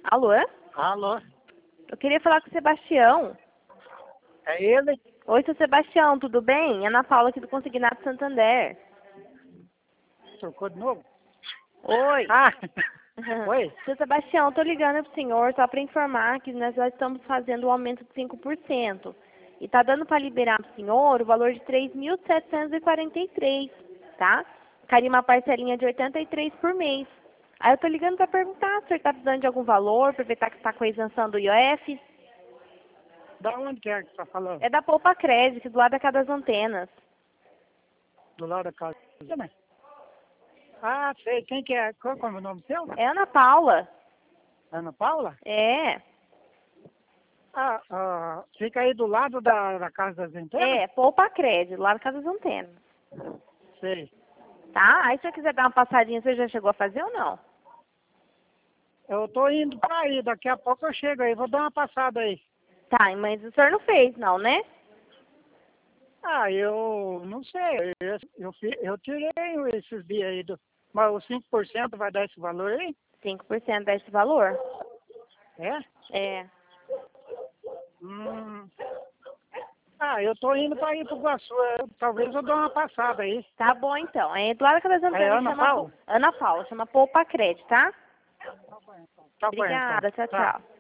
Alô? Alô, Eu queria falar com o Sebastião. é ele? Oi, seu Sebastião, tudo bem? Ana Paula aqui do Consignato Santander. Trocou de novo? Oi. Ah, oi. Seu Sebastião, estou ligando para o senhor só para informar que nós já estamos fazendo o aumento de 5%. E está dando para liberar para o senhor o valor de 3.743, tá? Cairia uma parcelinha de 83 por mês. Aí eu estou ligando para perguntar se o senhor está precisando de algum valor, aproveitar que está com a isenção do IOF. Da onde que é que tá falando? É da Poupa Crédito, do lado da Casa das Antenas. Do lado da casa. Ah, sei. Quem que é? Qual é o nome seu? É Ana Paula. Ana Paula? É. Fica aí do lado da Casa das Antenas? É, Poupa Crédito, lá na Casa das Antenas. Sei. Tá? Aí se você quiser dar uma passadinha, você já chegou a fazer ou não? Eu tô indo pra aí, daqui a pouco eu chego aí, vou dar uma passada aí. Tá, mas o senhor não fez, não, né? Ah, eu não sei, eu tirei esses dias aí, mas os 5% vai dar esse valor aí? 5% desse valor. É? É. Hum. Ah, eu tô indo pra ir pro Iguaçu, talvez eu dê uma passada aí. Tá bom, então. É do lado da Casa das É Antenas, Ana chama Paula? Ana Paula, chama Poupa Crédito, tá? Tá bom então. Obrigada, tchau, Tá. tchau.